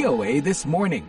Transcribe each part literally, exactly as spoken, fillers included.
V O A This Morning.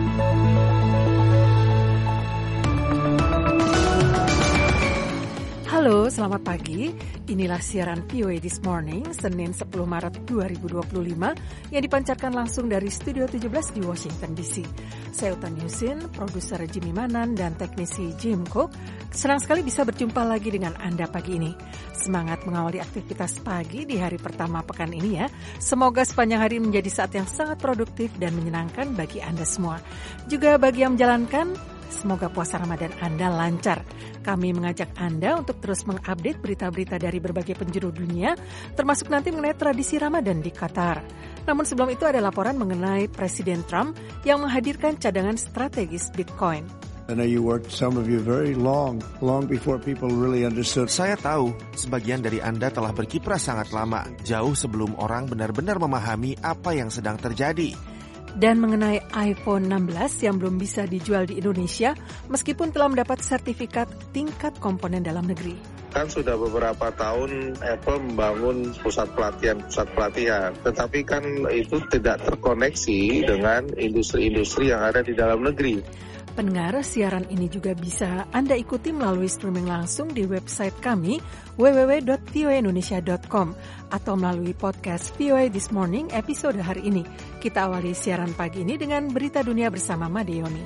Halo, selamat pagi. Inilah siaran V O A This Morning, Senin sepuluh Maret dua ribu dua puluh lima, yang dipancarkan langsung dari Studio tujuh belas di Washington D C. Saya Utan Yusin, produser Jimmy Manan, dan teknisi Jim Cook. Senang sekali bisa berjumpa lagi dengan Anda pagi ini. Semangat mengawali aktivitas pagi di hari pertama pekan ini ya. Semoga sepanjang hari menjadi saat yang sangat produktif dan menyenangkan bagi Anda semua. Juga bagi yang menjalankan, semoga puasa Ramadan Anda lancar. Kami mengajak Anda untuk terus mengupdate berita-berita dari berbagai penjuru dunia, termasuk nanti mengenai tradisi Ramadan di Qatar. Namun sebelum itu ada laporan mengenai Presiden Trump yang menghadirkan cadangan strategis Bitcoin. I know you worked, some of you, very long, long before people really understood. Saya tahu, sebagian dari Anda telah berkiprah sangat lama, jauh sebelum orang benar-benar memahami apa yang sedang terjadi. Dan mengenai iPhone enam belas yang belum bisa dijual di Indonesia, meskipun telah mendapat sertifikat tingkat komponen dalam negeri. Kan sudah beberapa tahun Apple membangun pusat pelatihan-pusat pelatihan, tetapi kan itu tidak terkoneksi dengan industri-industri yang ada di dalam negeri. Pendengar, siaran ini juga bisa Anda ikuti melalui streaming langsung di website kami w w w dot v o a indonesia dot com atau melalui podcast V O A This Morning episode hari ini. Kita awali siaran pagi ini dengan berita dunia bersama Madeoni.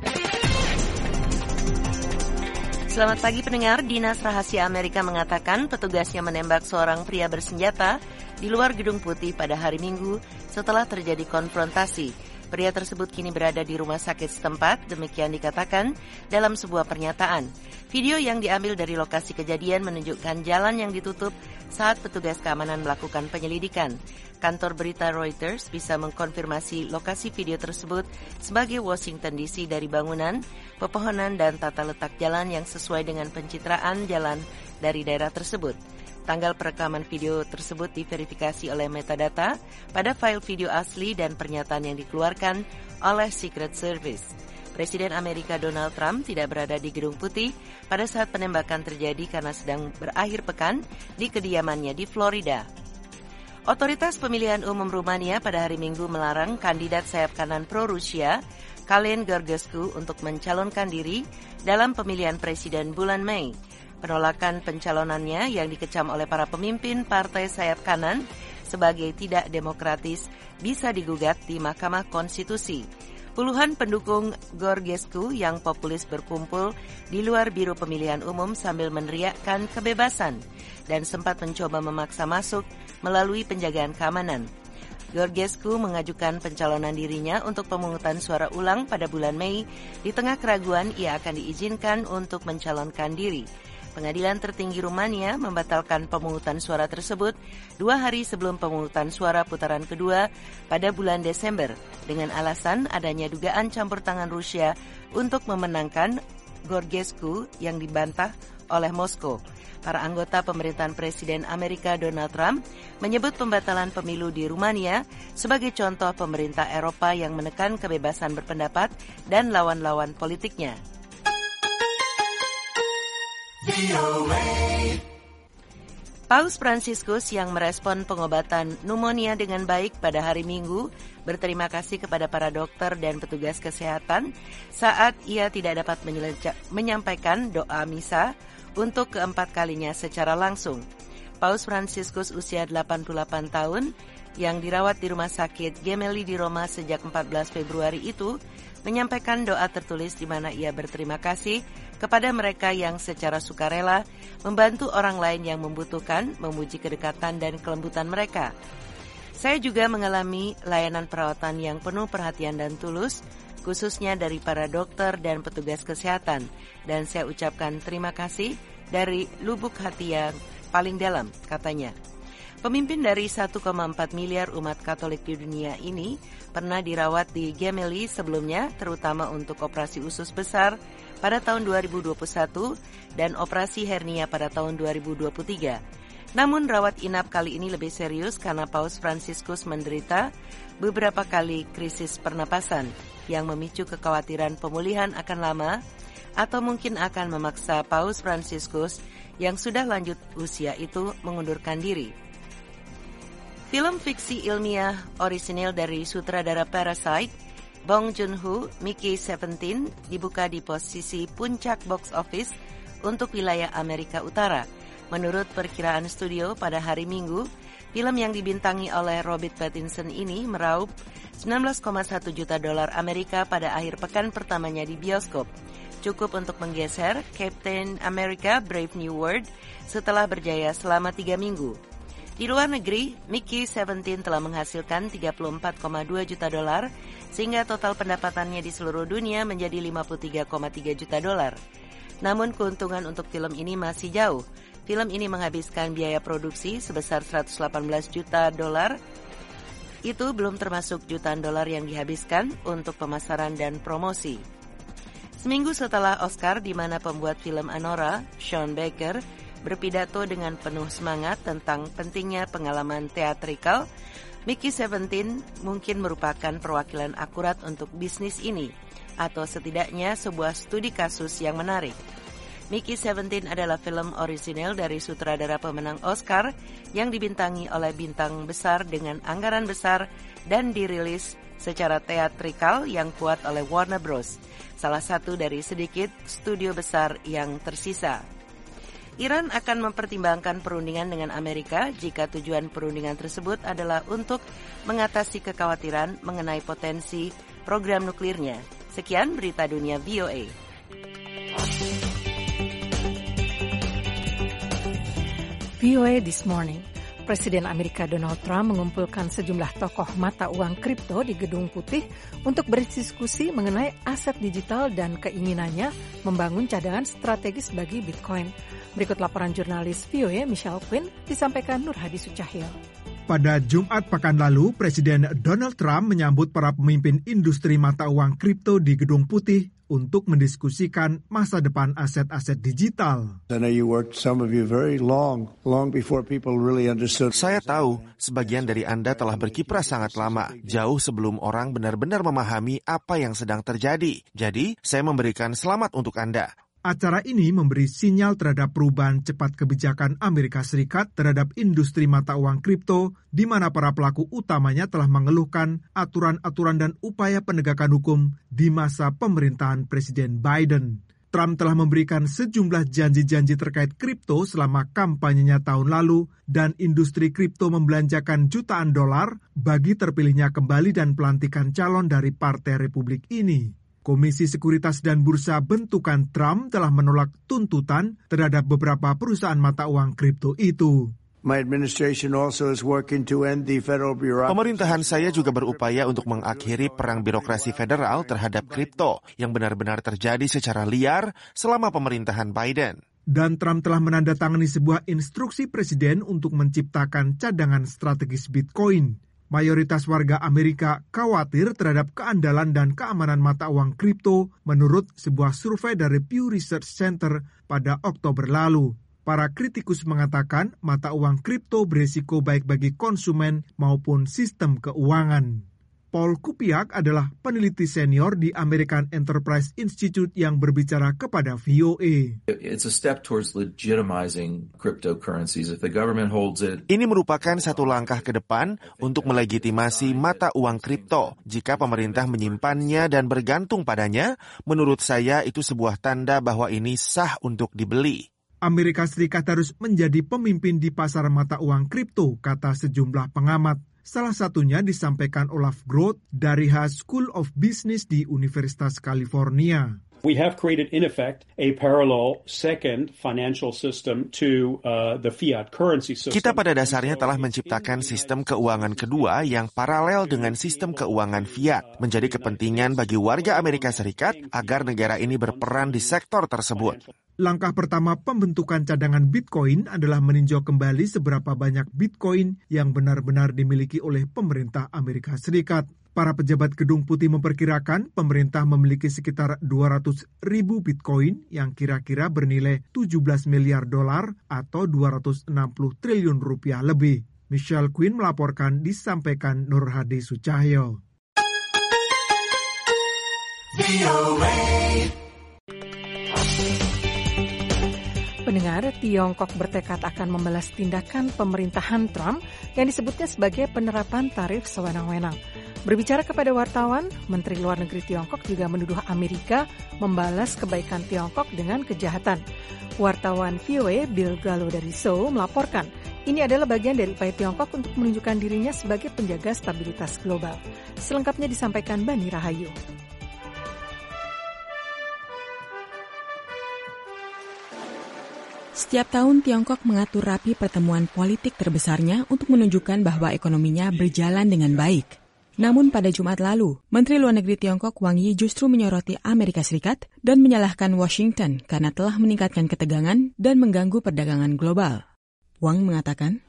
Selamat pagi pendengar, Dinas Rahasia Amerika mengatakan petugasnya menembak seorang pria bersenjata di luar Gedung Putih pada hari Minggu setelah terjadi konfrontasi. Pria tersebut kini berada di rumah sakit setempat, demikian dikatakan dalam sebuah pernyataan. Video yang diambil dari lokasi kejadian menunjukkan jalan yang ditutup saat petugas keamanan melakukan penyelidikan. Kantor berita Reuters bisa mengkonfirmasi lokasi video tersebut sebagai Washington D C dari bangunan, pepohonan, dan tata letak jalan yang sesuai dengan pencitraan jalan dari daerah tersebut. Tanggal perekaman video tersebut diverifikasi oleh metadata pada file video asli dan pernyataan yang dikeluarkan oleh Secret Service. Presiden Amerika Donald Trump tidak berada di Gedung Putih pada saat penembakan terjadi karena sedang berakhir pekan di kediamannya di Florida. Otoritas pemilihan umum Rumania pada hari Minggu melarang kandidat sayap kanan pro-Rusia, Călin Georgescu, untuk mencalonkan diri dalam pemilihan presiden bulan Mei. Penolakan pencalonannya yang dikecam oleh para pemimpin partai sayap kanan sebagai tidak demokratis bisa digugat di Mahkamah Konstitusi. Puluhan pendukung Georgescu yang populis berkumpul di luar biro pemilihan umum sambil meneriakkan kebebasan dan sempat mencoba memaksa masuk melalui penjagaan keamanan. Georgescu mengajukan pencalonan dirinya untuk pemungutan suara ulang pada bulan Mei di tengah keraguan ia akan diizinkan untuk mencalonkan diri. Pengadilan tertinggi Rumania membatalkan pemungutan suara tersebut dua hari sebelum pemungutan suara putaran kedua pada bulan Desember dengan alasan adanya dugaan campur tangan Rusia untuk memenangkan Georgescu yang dibantah oleh Moskow. Para anggota pemerintahan Presiden Amerika Donald Trump menyebut pembatalan pemilu di Rumania sebagai contoh pemerintah Eropa yang menekan kebebasan berpendapat dan lawan-lawan politiknya. Paus Fransiskus yang merespon pengobatan pneumonia dengan baik pada hari Minggu berterima kasih kepada para dokter dan petugas kesehatan saat ia tidak dapat menyampaikan doa misa untuk keempat kalinya secara langsung. Paus Fransiskus usia delapan puluh delapan tahun yang dirawat di rumah sakit Gemelli di Roma sejak empat belas Februari itu menyampaikan doa tertulis di mana ia berterima kasih kepada mereka yang secara sukarela membantu orang lain yang membutuhkan, memuji kedekatan dan kelembutan mereka. Saya juga mengalami layanan perawatan yang penuh perhatian dan tulus, khususnya dari para dokter dan petugas kesehatan, dan saya ucapkan terima kasih dari lubuk hati yang paling dalam, katanya. Pemimpin dari satu koma empat miliar umat Katolik di dunia ini pernah dirawat di Gemelli sebelumnya, terutama untuk operasi usus besar pada tahun dua ribu dua puluh satu dan operasi hernia pada tahun dua ribu dua puluh tiga. Namun rawat inap kali ini lebih serius karena Paus Fransiskus menderita beberapa kali krisis pernapasan yang memicu kekhawatiran pemulihan akan lama atau mungkin akan memaksa Paus Fransiskus yang sudah lanjut usia itu mengundurkan diri. Film fiksi ilmiah orisinil dari sutradara Parasite, Bong Joon-ho, Mickey seventeen, dibuka di posisi puncak box office untuk wilayah Amerika Utara. Menurut perkiraan studio pada hari Minggu, film yang dibintangi oleh Robert Pattinson ini meraup sembilan belas koma satu juta dolar Amerika pada akhir pekan pertamanya di bioskop. Cukup untuk menggeser Captain America Brave New World setelah berjaya selama tiga minggu. Di luar negeri, Mickey seventeen telah menghasilkan tiga puluh empat koma dua juta dolar, sehingga total pendapatannya di seluruh dunia menjadi lima puluh tiga koma tiga juta dolar. Namun keuntungan untuk film ini masih jauh. Film ini menghabiskan biaya produksi sebesar seratus delapan belas juta dolar. Itu belum termasuk jutaan dolar yang dihabiskan untuk pemasaran dan promosi. Seminggu setelah Oscar, di mana pembuat film Anora, Sean Baker, berpidato dengan penuh semangat tentang pentingnya pengalaman teatrikal, Mickey seventeen mungkin merupakan perwakilan akurat untuk bisnis ini, atau setidaknya sebuah studi kasus yang menarik. Mickey seventeen adalah film orisinil dari sutradara pemenang Oscar yang dibintangi oleh bintang besar dengan anggaran besar dan dirilis secara teatrikal yang kuat oleh Warner Bros., salah satu dari sedikit studio besar yang tersisa. Iran akan mempertimbangkan perundingan dengan Amerika jika tujuan perundingan tersebut adalah untuk mengatasi kekhawatiran mengenai potensi program nuklirnya. Sekian berita dunia V O A. V O A This Morning. Presiden Amerika Donald Trump mengumpulkan sejumlah tokoh mata uang kripto di Gedung Putih untuk berdiskusi mengenai aset digital dan keinginannya membangun cadangan strategis bagi Bitcoin. Berikut laporan jurnalis V O A Michelle Quinn disampaikan Nur Hadi Sucahyo. Pada Jumat pekan lalu, Presiden Donald Trump menyambut para pemimpin industri mata uang kripto di Gedung Putih untuk mendiskusikan masa depan aset-aset digital. Saya tahu sebagian dari Anda telah berkiprah sangat lama, jauh sebelum orang benar-benar memahami apa yang sedang terjadi. Jadi, saya memberikan selamat untuk Anda. Acara ini memberi sinyal terhadap perubahan cepat kebijakan Amerika Serikat terhadap industri mata uang kripto, di mana para pelaku utamanya telah mengeluhkan aturan-aturan dan upaya penegakan hukum di masa pemerintahan Presiden Biden. Trump telah memberikan sejumlah janji-janji terkait kripto selama kampanyenya tahun lalu, dan industri kripto membelanjakan jutaan dolar bagi terpilihnya kembali dan pelantikan calon dari Partai Republik ini. Komisi Sekuritas dan Bursa bentukan Trump telah menolak tuntutan terhadap beberapa perusahaan mata uang kripto itu. Pemerintahan saya juga berupaya untuk mengakhiri perang birokrasi federal terhadap kripto yang benar-benar terjadi secara liar selama pemerintahan Biden. Dan Trump telah menandatangani sebuah instruksi presiden untuk menciptakan cadangan strategis Bitcoin. Mayoritas warga Amerika khawatir terhadap keandalan dan keamanan mata uang kripto menurut sebuah survei dari Pew Research Center pada Oktober lalu. Para kritikus mengatakan mata uang kripto berisiko baik bagi konsumen maupun sistem keuangan. Paul Kupiak adalah peneliti senior di American Enterprise Institute yang berbicara kepada V O A. It's a step towards legitimizing cryptocurrencies. If the government holds it. Ini merupakan satu langkah ke depan untuk melegitimasi mata uang kripto. Jika pemerintah menyimpannya dan bergantung padanya, menurut saya itu sebuah tanda bahwa ini sah untuk dibeli. Amerika Serikat harus menjadi pemimpin di pasar mata uang kripto, kata sejumlah pengamat. Salah satunya disampaikan Olaf Groth dari Haas School of Business di Universitas California. We have created, in effect, a parallel second financial system to uh, the fiat currency system. Kita pada dasarnya telah menciptakan sistem keuangan kedua yang paralel dengan sistem keuangan fiat, menjadi kepentingan bagi warga Amerika Serikat agar negara ini berperan di sektor tersebut. Langkah pertama pembentukan cadangan Bitcoin adalah meninjau kembali seberapa banyak Bitcoin yang benar-benar dimiliki oleh pemerintah Amerika Serikat. Para pejabat Gedung Putih memperkirakan pemerintah memiliki sekitar dua ratus ribu Bitcoin yang kira-kira bernilai tujuh belas miliar dolar atau dua ratus enam puluh triliun rupiah lebih. Michelle Quinn melaporkan, disampaikan Nur Hadi Sucahyo. pendengar, Tiongkok bertekad akan membalas tindakan pemerintahan Trump yang disebutnya sebagai penerapan tarif sewenang-wenang. Berbicara kepada wartawan, Menteri Luar Negeri Tiongkok juga menuduh Amerika membalas kebaikan Tiongkok dengan kejahatan. Wartawan V O A Bill Gallo dari Seoul melaporkan, ini adalah bagian dari upaya Tiongkok untuk menunjukkan dirinya sebagai penjaga stabilitas global. Selengkapnya disampaikan Bani Rahayu. Setiap tahun Tiongkok mengatur rapi pertemuan politik terbesarnya untuk menunjukkan bahwa ekonominya berjalan dengan baik. Namun pada Jumat lalu, Menteri Luar Negeri Tiongkok Wang Yi justru menyoroti Amerika Serikat dan menyalahkan Washington karena telah meningkatkan ketegangan dan mengganggu perdagangan global. Wang mengatakan,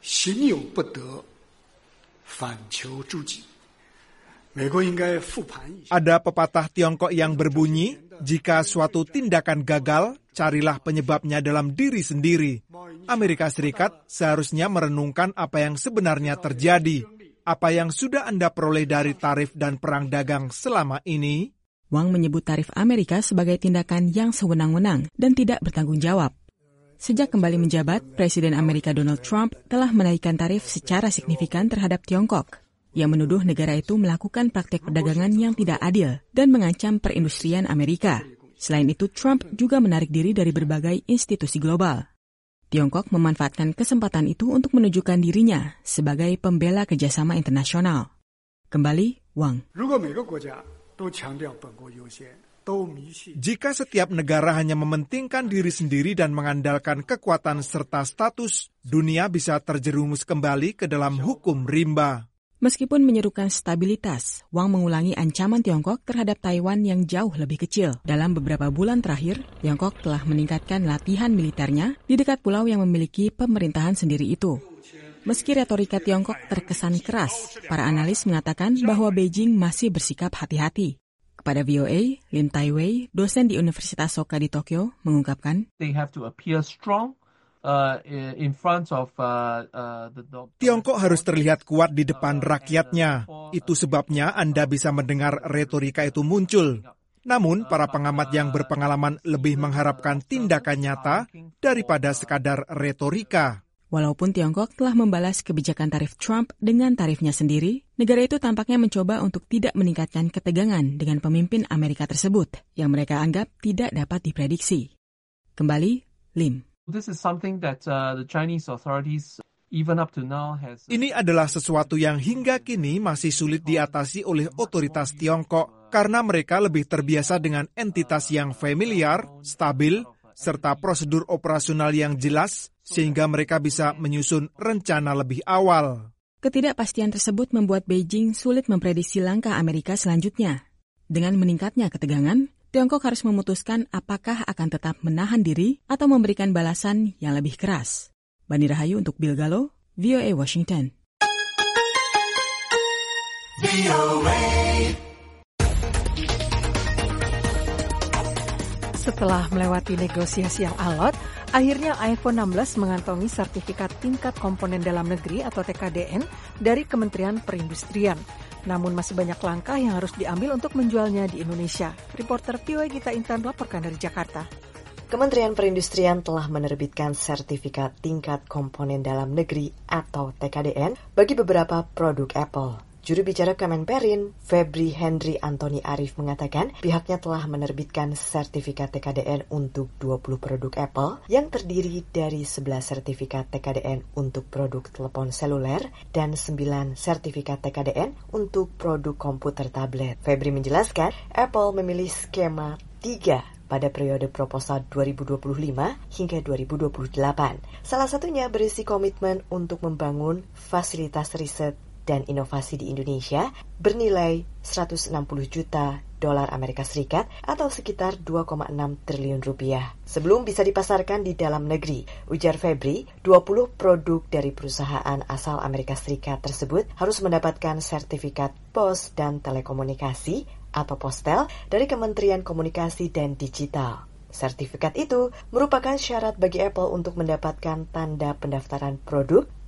ada pepatah Tiongkok yang berbunyi, jika suatu tindakan gagal, carilah penyebabnya dalam diri sendiri. Amerika Serikat seharusnya merenungkan apa yang sebenarnya terjadi. Apa yang sudah Anda peroleh dari tarif dan perang dagang selama ini? Wang menyebut tarif Amerika sebagai tindakan yang sewenang-wenang dan tidak bertanggung jawab. Sejak kembali menjabat, Presiden Amerika Donald Trump telah menaikkan tarif secara signifikan terhadap Tiongkok. Ia menuduh negara itu melakukan praktek perdagangan yang tidak adil dan mengancam perindustrian Amerika. Selain itu, Trump juga menarik diri dari berbagai institusi global. Tiongkok memanfaatkan kesempatan itu untuk menunjukkan dirinya sebagai pembela kerjasama internasional. Kembali, Wang. Jika setiap negara hanya mementingkan diri sendiri dan mengandalkan kekuatan serta status, dunia bisa terjerumus kembali ke dalam hukum rimba. Meskipun menyerukan stabilitas, Wang mengulangi ancaman Tiongkok terhadap Taiwan yang jauh lebih kecil. Dalam beberapa bulan terakhir, Tiongkok telah meningkatkan latihan militernya di dekat pulau yang memiliki pemerintahan sendiri itu. Meski retorika Tiongkok terkesan keras, para analis mengatakan bahwa Beijing masih bersikap hati-hati. Kepada V O A, Lim Tai-wei, dosen di Universitas Soka di Tokyo, mengungkapkan, They have to appear strong. Uh, in front of, uh, uh, the Tiongkok harus terlihat kuat di depan rakyatnya. Itu sebabnya Anda bisa mendengar retorika itu muncul. Namun, para pengamat yang berpengalaman lebih mengharapkan tindakan nyata daripada sekadar retorika. Walaupun Tiongkok telah membalas kebijakan tarif Trump dengan tarifnya sendiri, negara itu tampaknya mencoba untuk tidak meningkatkan ketegangan dengan pemimpin Amerika tersebut, yang mereka anggap tidak dapat diprediksi. Kembali, Lim. This is something that uh, the Chinese authorities even up to now has. Ini adalah sesuatu yang hingga kini masih sulit diatasi oleh otoritas Tiongkok karena mereka lebih terbiasa dengan entitas yang familiar, stabil, serta prosedur operasional yang jelas sehingga mereka bisa menyusun rencana lebih awal. Ketidakpastian tersebut membuat Beijing sulit memprediksi langkah Amerika selanjutnya. Dengan meningkatnya ketegangan, Tiongkok harus memutuskan apakah akan tetap menahan diri atau memberikan balasan yang lebih keras. Bani Rahayu untuk Bill Gallo, V O A Washington. V O A. Setelah melewati negosiasi yang alot, akhirnya iPhone enam belas mengantongi sertifikat tingkat komponen dalam negeri atau T K D N dari Kementerian Perindustrian. Namun masih banyak langkah yang harus diambil untuk menjualnya di Indonesia. Reporter V O A Gita Intan melaporkan dari Jakarta. Kementerian Perindustrian telah menerbitkan sertifikat tingkat komponen dalam negeri atau T K D N bagi beberapa produk Apple. Juru bicara Kemenperin, Febri Henry Antoni Arif mengatakan pihaknya telah menerbitkan sertifikat T K D N untuk dua puluh produk Apple yang terdiri dari sebelas sertifikat T K D N untuk produk telepon seluler dan sembilan sertifikat T K D N untuk produk komputer tablet. Febri menjelaskan Apple memilih skema tiga pada periode proposal dua ribu dua puluh lima hingga dua ribu dua puluh delapan. Salah satunya berisi komitmen untuk membangun fasilitas riset dan inovasi di Indonesia bernilai seratus enam puluh juta dolar Amerika Serikat atau sekitar dua koma enam triliun rupiah. Sebelum bisa dipasarkan di dalam negeri, ujar Febri, dua puluh produk dari perusahaan asal Amerika Serikat tersebut harus mendapatkan sertifikat pos dan telekomunikasi atau postel dari Kementerian Komunikasi dan Digital. Sertifikat itu merupakan syarat bagi Apple untuk mendapatkan tanda pendaftaran produk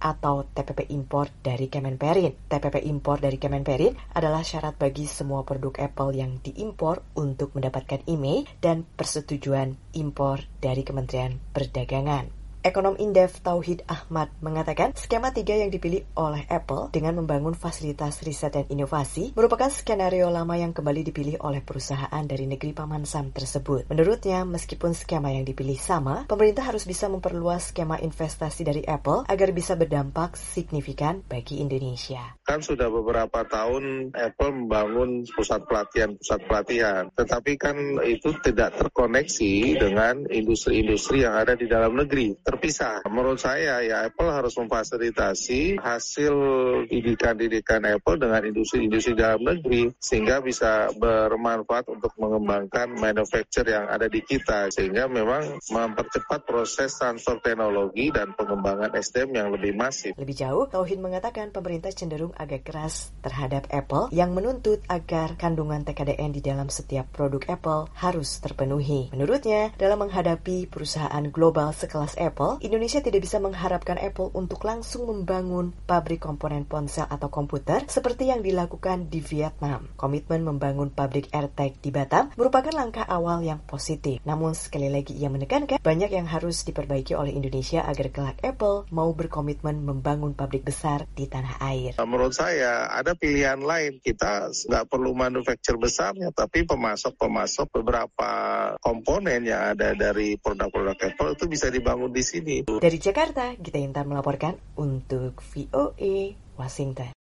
atau T P P impor dari Kemenperin. T P P impor dari Kemenperin adalah syarat bagi semua produk Apple yang diimpor untuk mendapatkan I M E I dan persetujuan impor dari Kementerian Perdagangan. Ekonom Indef Tauhid Ahmad mengatakan skema tiga yang dipilih oleh Apple dengan membangun fasilitas riset dan inovasi merupakan skenario lama yang kembali dipilih oleh perusahaan dari negeri Paman Sam tersebut. Menurutnya, meskipun skema yang dipilih sama, pemerintah harus bisa memperluas skema investasi dari Apple agar bisa berdampak signifikan bagi Indonesia. Kan sudah beberapa tahun Apple membangun pusat pelatihan-pusat pelatihan, tetapi kan itu tidak terkoneksi dengan industri-industri yang ada di dalam negeri. Terpisah. Menurut saya ya Apple harus memfasilitasi hasil didikan-didikan Apple dengan industri-industri dalam negeri sehingga bisa bermanfaat untuk mengembangkan manufacture yang ada di kita sehingga memang mempercepat proses transfer teknologi dan pengembangan S D M yang lebih masif. Lebih jauh, Tauhid mengatakan pemerintah cenderung agak keras terhadap Apple yang menuntut agar kandungan T K D N di dalam setiap produk Apple harus terpenuhi. Menurutnya, dalam menghadapi perusahaan global sekelas Apple, Indonesia tidak bisa mengharapkan Apple untuk langsung membangun pabrik komponen ponsel atau komputer seperti yang dilakukan di Vietnam. Komitmen membangun pabrik AirTag di Batam merupakan langkah awal yang positif. Namun sekali lagi ia menekankan banyak yang harus diperbaiki oleh Indonesia agar kelak Apple mau berkomitmen membangun pabrik besar di tanah air. Menurut saya ada pilihan lain. Kita nggak perlu manufacture besarnya, tapi pemasok-pemasok beberapa komponen yang ada dari produk-produk Apple itu bisa dibangun di sini. Dari Jakarta, Gita Intan melaporkan untuk V O A Washington.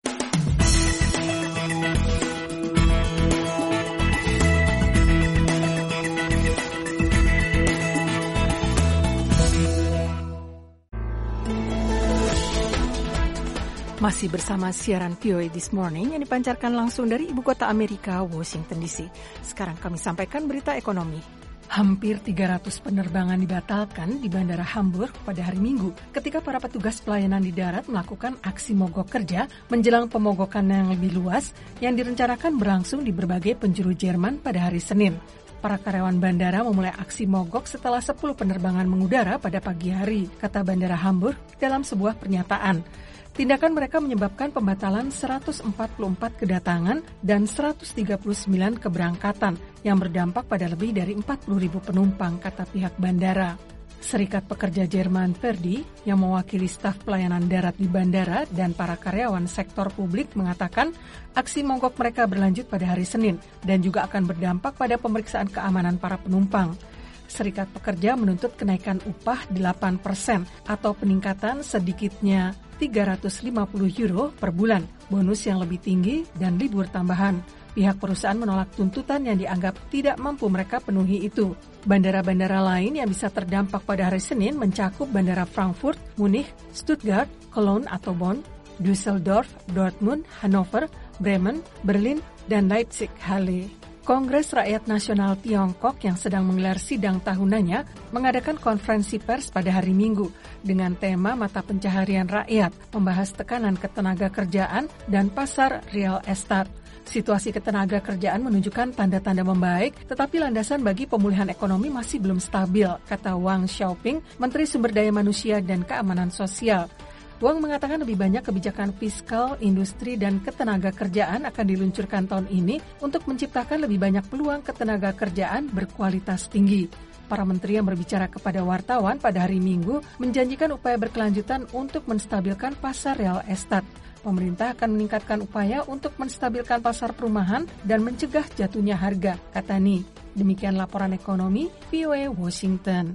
Masih bersama siaran V O A This Morning yang dipancarkan langsung dari ibu kota Amerika, Washington D C. Sekarang kami sampaikan berita ekonomi. Hampir tiga ratus penerbangan dibatalkan di Bandara Hamburg pada hari Minggu ketika para petugas pelayanan di darat melakukan aksi mogok kerja menjelang pemogokan yang lebih luas yang direncanakan berlangsung di berbagai penjuru Jerman pada hari Senin. Para karyawan bandara memulai aksi mogok setelah sepuluh penerbangan mengudara pada pagi hari, kata Bandara Hamburg dalam sebuah pernyataan. Tindakan mereka menyebabkan pembatalan seratus empat puluh empat kedatangan dan seratus tiga puluh sembilan keberangkatan yang berdampak pada lebih dari empat puluh ribu penumpang, kata pihak bandara. Serikat Pekerja Jerman Verdi yang mewakili staf pelayanan darat di bandara dan para karyawan sektor publik mengatakan aksi mogok mereka berlanjut pada hari Senin dan juga akan berdampak pada pemeriksaan keamanan para penumpang. Serikat Pekerja menuntut kenaikan upah delapan persen atau peningkatan sedikitnya tiga ratus lima puluh euro per bulan, bonus yang lebih tinggi, dan libur tambahan. Pihak perusahaan menolak tuntutan yang dianggap tidak mampu mereka penuhi itu. Bandara-bandara lain yang bisa terdampak pada hari Senin mencakup Bandara Frankfurt, Munich, Stuttgart, Cologne atau Bonn, Düsseldorf, Dortmund, Hannover, Bremen, Berlin, dan Leipzig-Halle. Kongres Rakyat Nasional Tiongkok yang sedang menggelar sidang tahunannya mengadakan konferensi pers pada hari Minggu dengan tema mata pencaharian rakyat, membahas tekanan ketenaga kerjaan dan pasar real estate. Situasi ketenaga kerjaan menunjukkan tanda-tanda membaik, tetapi landasan bagi pemulihan ekonomi masih belum stabil, kata Wang Xiaoping, Menteri Sumber Daya Manusia dan Keamanan Sosial. Wang mengatakan lebih banyak kebijakan fiskal, industri, dan ketenaga kerjaan akan diluncurkan tahun ini untuk menciptakan lebih banyak peluang ketenaga kerjaan berkualitas tinggi. Para menteri yang berbicara kepada wartawan pada hari Minggu menjanjikan upaya berkelanjutan untuk menstabilkan pasar real estate. Pemerintah akan meningkatkan upaya untuk menstabilkan pasar perumahan dan mencegah jatuhnya harga, kata Ni. Demikian laporan ekonomi V O A Washington.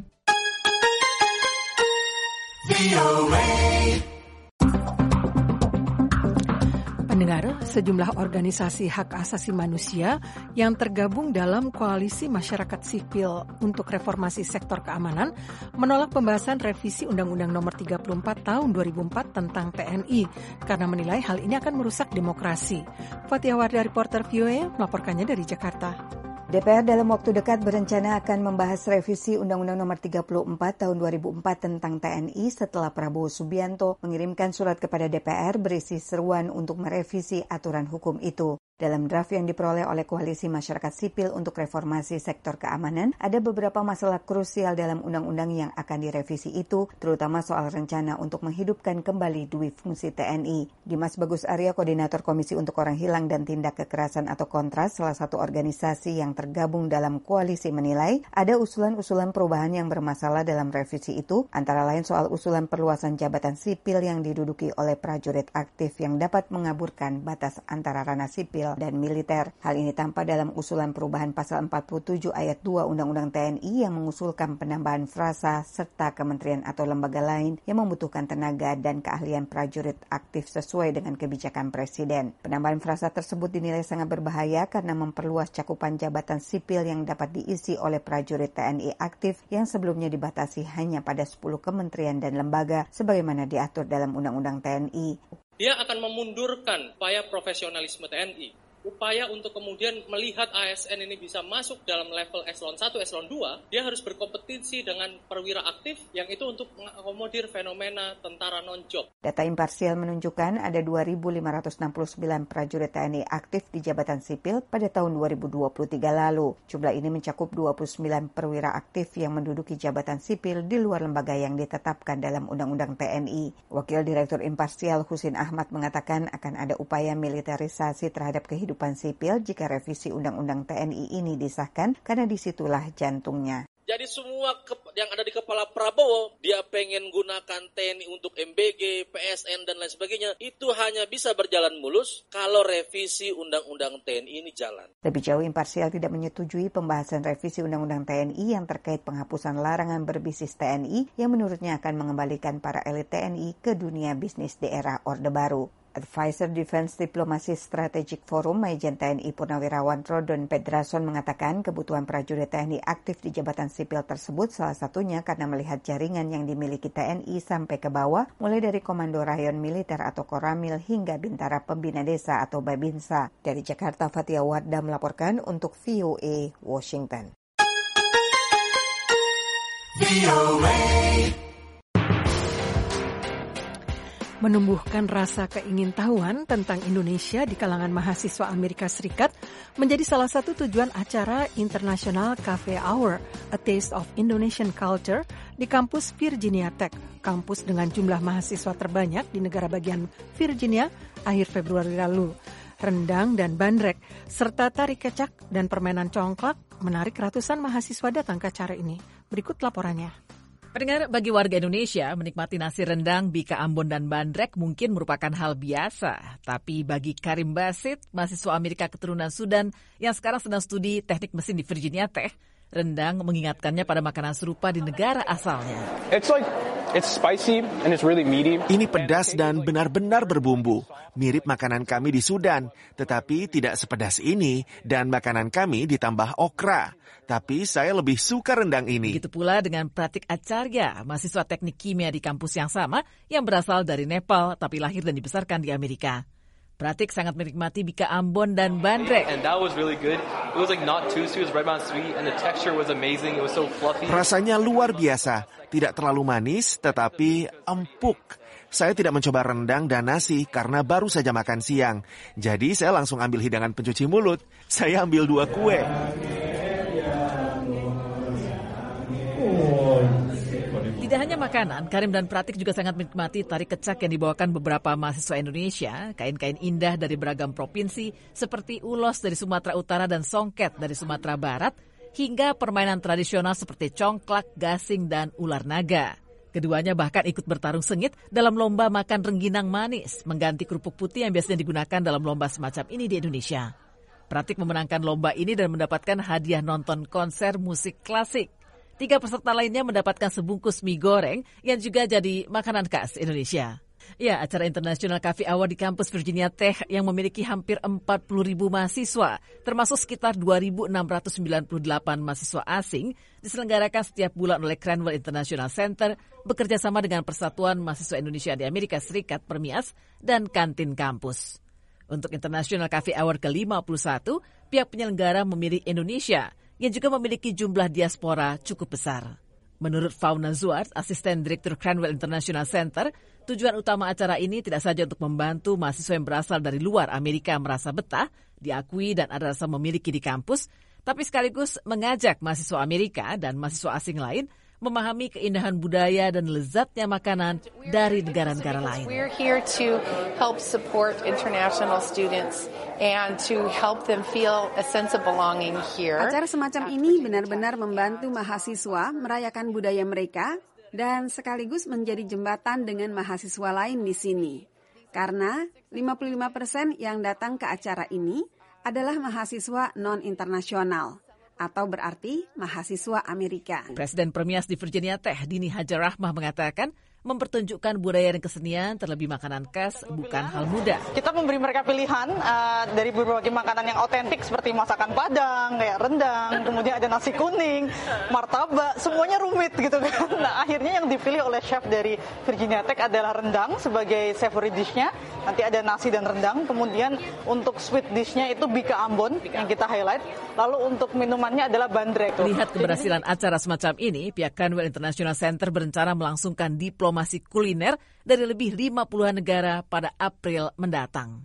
V O A. Pendengar, sejumlah organisasi hak asasi manusia yang tergabung dalam koalisi masyarakat sipil untuk reformasi sektor keamanan menolak pembahasan revisi Undang-Undang Nomor tiga puluh empat Tahun dua ribu empat tentang T N I karena menilai hal ini akan merusak demokrasi. Fatia Wardah, reporter V O A, melaporkannya dari Jakarta. D P R dalam waktu dekat berencana akan membahas revisi Undang-Undang Nomor tiga puluh empat Tahun dua ribu empat tentang T N I setelah Prabowo Subianto mengirimkan surat kepada D P R berisi seruan untuk merevisi aturan hukum itu. Dalam draft yang diperoleh oleh Koalisi Masyarakat Sipil untuk Reformasi Sektor Keamanan, ada beberapa masalah krusial dalam undang-undang yang akan direvisi itu, terutama soal rencana untuk menghidupkan kembali dui fungsi T N I. Dimas Bagus Arya, Koordinator Komisi untuk Orang Hilang dan Tindak Kekerasan atau Kontras, salah satu organisasi yang tergabung dalam koalisi, menilai ada usulan-usulan perubahan yang bermasalah dalam revisi itu, antara lain soal usulan perluasan jabatan sipil yang diduduki oleh prajurit aktif yang dapat mengaburkan batas antara ranah sipil dan militer. Hal ini tampak dalam usulan perubahan pasal empat puluh tujuh ayat dua Undang-Undang T N I yang mengusulkan penambahan frasa serta kementerian atau lembaga lain yang membutuhkan tenaga dan keahlian prajurit aktif sesuai dengan kebijakan Presiden. Penambahan frasa tersebut dinilai sangat berbahaya karena memperluas cakupan jabatan sipil yang dapat diisi oleh prajurit T N I aktif yang sebelumnya dibatasi hanya pada sepuluh kementerian dan lembaga sebagaimana diatur dalam Undang-Undang T N I. Dia akan memundurkan upaya profesionalisme T N I. Upaya untuk kemudian melihat A S N ini bisa masuk dalam level eselon satu, eselon dua, dia harus berkompetisi dengan perwira aktif yang itu untuk mengakomodir fenomena tentara non-job. Data imparsial menunjukkan ada dua ribu lima ratus enam puluh sembilan prajurit T N I aktif di jabatan sipil pada tahun dua ribu dua puluh tiga lalu. Jumlah ini mencakup dua puluh sembilan perwira aktif yang menduduki jabatan sipil di luar lembaga yang ditetapkan dalam Undang-Undang T N I. Wakil Direktur Imparsial Husin Ahmad mengatakan akan ada upaya militerisasi terhadap kehidupan sipil jika revisi Undang-Undang T N I ini disahkan, karena disitulah jantungnya. Jadi semua yang ada di kepala Prabowo, dia pengen gunakan T N I untuk M B G, P S N, dan lain sebagainya, itu hanya bisa berjalan mulus kalau revisi Undang-Undang T N I ini jalan. Lebih jauh, imparsial tidak menyetujui pembahasan revisi Undang-Undang T N I yang terkait penghapusan larangan berbisnis T N I yang menurutnya akan mengembalikan para elit T N I ke dunia bisnis di era Orde Baru. Advisor Defense Diplomacy Strategic Forum Majen T N I Purnawirawan Rodon Pedrason mengatakan kebutuhan prajurit T N I aktif di jabatan sipil tersebut salah satunya karena melihat jaringan yang dimiliki T N I sampai ke bawah, mulai dari Komando Rayon Militer atau Koramil hingga Bintara Pembina Desa atau Babinsa. Dari Jakarta, Fatia Wardah melaporkan untuk V O A Washington. V O A. Menumbuhkan rasa keingintahuan tentang Indonesia di kalangan mahasiswa Amerika Serikat menjadi salah satu tujuan acara International Cafe Hour, A Taste of Indonesian Culture di kampus Virginia Tech, kampus dengan jumlah mahasiswa terbanyak di negara bagian Virginia akhir Februari lalu. Rendang dan bandrek, serta tari kecak dan permainan congklak menarik ratusan mahasiswa datang ke acara ini. Berikut laporannya. Pendengar, bagi warga Indonesia, menikmati nasi rendang, bika Ambon, dan bandrek mungkin merupakan hal biasa. Tapi bagi Karim Basit, mahasiswa Amerika keturunan Sudan yang sekarang sedang studi teknik mesin di Virginia Tech, rendang mengingatkannya pada makanan serupa di negara asalnya. It's like, it's spicy and it's really meaty. Ini pedas dan benar-benar berbumbu. Mirip makanan kami di Sudan, tetapi tidak sepedas ini dan makanan kami ditambah okra. Tapi saya lebih suka rendang ini. Begitu pula dengan Pratik Acarya, mahasiswa teknik kimia di kampus yang sama yang berasal dari Nepal tapi lahir dan dibesarkan di Amerika. Pratik sangat menikmati bika Ambon dan bandrek. And that was really good. It was like not too sweet, it was right around sweet and the texture was amazing. It was so fluffy. Rasanya luar biasa, tidak terlalu manis tetapi empuk. Saya tidak mencoba rendang dan nasi karena baru saja makan siang. Jadi saya langsung ambil hidangan pencuci mulut. Saya ambil dua kue. Tidak hanya makanan, Karim dan Pratik juga sangat menikmati tari kecak yang dibawakan beberapa mahasiswa Indonesia, kain-kain indah dari beragam provinsi seperti ulos dari Sumatera Utara dan songket dari Sumatera Barat, hingga permainan tradisional seperti congklak, gasing, dan ular naga. Keduanya bahkan ikut bertarung sengit dalam lomba makan rengginang manis, mengganti kerupuk putih yang biasanya digunakan dalam lomba semacam ini di Indonesia. Pratik memenangkan lomba ini dan mendapatkan hadiah nonton konser musik klasik. Tiga peserta lainnya mendapatkan sebungkus mie goreng yang juga jadi makanan khas Indonesia. Ya, acara International Cafe Hour di kampus Virginia Tech yang memiliki hampir empat puluh ribu mahasiswa, termasuk sekitar dua ribu enam ratus sembilan puluh delapan mahasiswa asing, diselenggarakan setiap bulan oleh Cranwell International Center bekerja sama dengan Persatuan Mahasiswa Indonesia di Amerika Serikat Permias dan kantin kampus. Untuk International Cafe Hour ke lima puluh satu, pihak penyelenggara memilih Indonesia yang juga memiliki jumlah diaspora cukup besar. Menurut Fauna Zuart, asisten direktur Cranwell International Center, tujuan utama acara ini tidak saja untuk membantu mahasiswa yang berasal dari luar Amerika merasa betah, diakui dan ada rasa memiliki di kampus, tapi sekaligus mengajak mahasiswa Amerika dan mahasiswa asing lain memahami keindahan budaya dan lezatnya makanan dari negara-negara lain. We're here to help support international students and to help them feel a sense of belonging here. Acara semacam ini benar-benar membantu mahasiswa merayakan budaya mereka dan sekaligus menjadi jembatan dengan mahasiswa lain di sini. Karena lima puluh lima persen yang datang ke acara ini adalah mahasiswa non-internasional, atau berarti mahasiswa Amerika. Presiden Permias di Virginia Tech, Dini Hajar Rahmah, mengatakan mempertunjukkan budaya dan kesenian terlebih makanan khas bukan hal mudah. Kita memberi mereka pilihan uh, dari berbagai makanan yang otentik seperti masakan Padang, kayak rendang, kemudian ada nasi kuning, martabak, semuanya rumit gitu kan. Nah, akhirnya yang dipilih oleh chef dari Virginia Tech adalah rendang sebagai savory dish-nya. Nanti ada nasi dan rendang, kemudian untuk sweet dish-nya itu bika Ambon yang kita highlight. Lalu untuk minumannya adalah bandrek. Lihat keberhasilan acara semacam ini, pihak Cranwell International Center berencana melangsungkan diplomasi kuliner dari lebih lima puluhan negara pada April mendatang.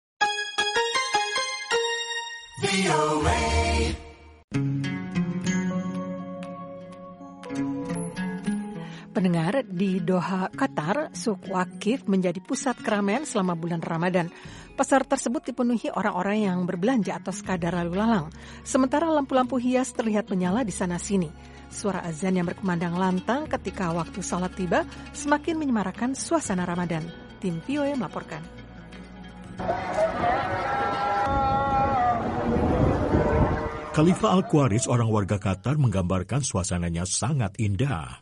Pendengar, di Doha, Qatar, Suk Waqif menjadi pusat keramaian selama bulan Ramadan. Pasar tersebut dipenuhi orang-orang yang berbelanja atau sekadar lalu lalang. Sementara lampu-lampu hias terlihat menyala di sana-sini. Suara azan yang berkumandang lantang ketika waktu salat tiba semakin menyemarakan suasana Ramadan. Tim V O A melaporkan. Khalifa Al-Qwaris, orang warga Qatar, menggambarkan suasananya sangat indah.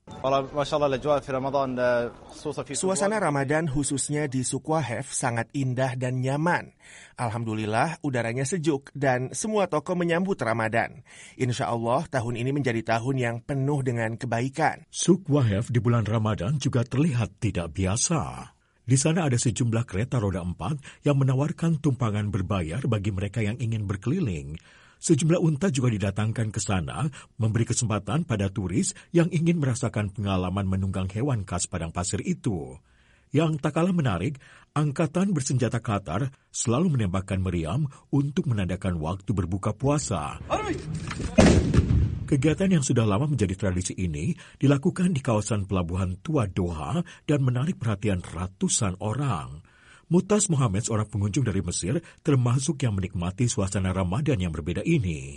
Suasana Ramadan khususnya di Suk Waqif sangat indah dan nyaman. Alhamdulillah udaranya sejuk dan semua toko menyambut Ramadan. Insya Allah tahun ini menjadi tahun yang penuh dengan kebaikan. Suk Waqif di bulan Ramadan juga terlihat tidak biasa. Di sana ada sejumlah kereta roda empat yang menawarkan tumpangan berbayar bagi mereka yang ingin berkeliling. Sejumlah unta juga didatangkan ke sana, memberi kesempatan pada turis yang ingin merasakan pengalaman menunggang hewan khas padang pasir itu. Yang tak kalah menarik, Angkatan Bersenjata Qatar selalu menembakkan meriam untuk menandakan waktu berbuka puasa. Kegiatan yang sudah lama menjadi tradisi ini dilakukan di kawasan Pelabuhan Tua Doha dan menarik perhatian ratusan orang. Mutas Mohammed, seorang pengunjung dari Mesir, termasuk yang menikmati suasana Ramadan yang berbeda ini.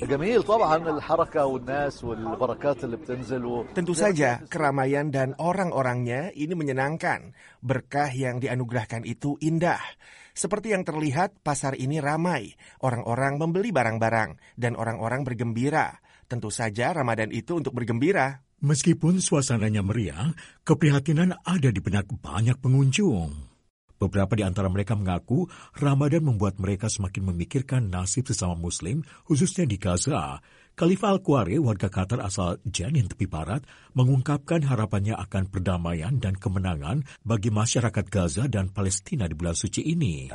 Tentu saja, keramaian dan orang-orangnya ini menyenangkan. Berkah yang dianugerahkan itu indah. Seperti yang terlihat, pasar ini ramai. Orang-orang membeli barang-barang dan orang-orang bergembira. Tentu saja Ramadan itu untuk bergembira. Meskipun suasananya meriah, keprihatinan ada di benak banyak pengunjung. Beberapa di antara mereka mengaku Ramadan membuat mereka semakin memikirkan nasib sesama Muslim, khususnya di Gaza. Khalifa Al-Qwaris, warga Qatar asal Jenin, tepi barat, mengungkapkan harapannya akan perdamaian dan kemenangan bagi masyarakat Gaza dan Palestina di bulan suci ini.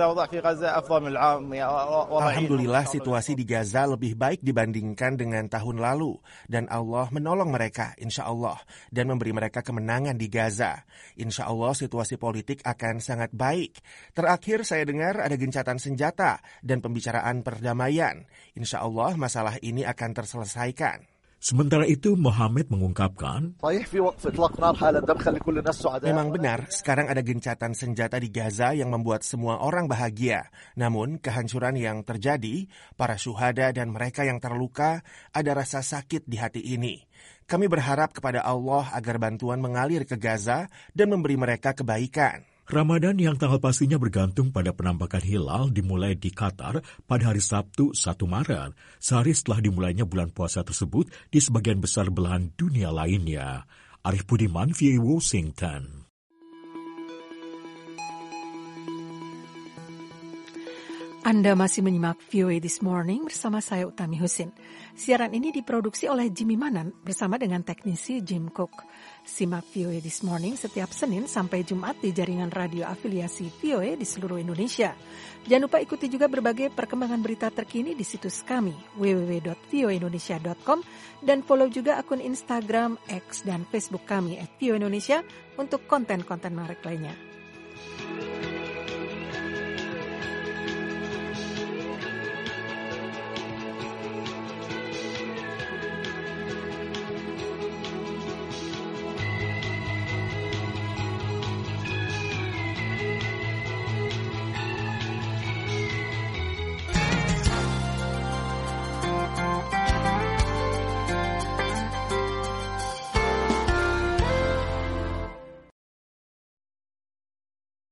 Alhamdulillah situasi di Gaza lebih baik dibandingkan dengan tahun lalu. Dan Allah menolong mereka, insya Allah, dan memberi mereka kemenangan di Gaza. Insya Allah situasi politik akan sangat baik. Terakhir saya dengar ada gencatan senjata dan pembicaraan perdamaian. Insya Allah masalah ini akan terselesaikan. Sementara itu, Mohammed mengungkapkan, memang benar, sekarang ada gencatan senjata di Gaza yang membuat semua orang bahagia. Namun, kehancuran yang terjadi, para syuhada dan mereka yang terluka, ada rasa sakit di hati ini. Kami berharap kepada Allah agar bantuan mengalir ke Gaza dan memberi mereka kebaikan. Ramadan yang tanggal pastinya bergantung pada penampakan hilal dimulai di Qatar pada hari Sabtu satu Maret, sehari setelah dimulainya bulan puasa tersebut di sebagian besar belahan dunia lainnya. Arif Budiman, V O A Washington. Anda masih menyimak V O A This Morning bersama saya Utami Husin. Siaran ini diproduksi oleh Jimmy Manan bersama dengan teknisi Jim Cook. Simak V O A This Morning setiap Senin sampai Jumat di jaringan radio afiliasi V O A di seluruh Indonesia. Jangan lupa ikuti juga berbagai perkembangan berita terkini di situs kami w w w dot v o a indonesia dot com dan follow juga akun Instagram, X, dan Facebook kami at V O A Indonesia untuk konten-konten menarik lainnya.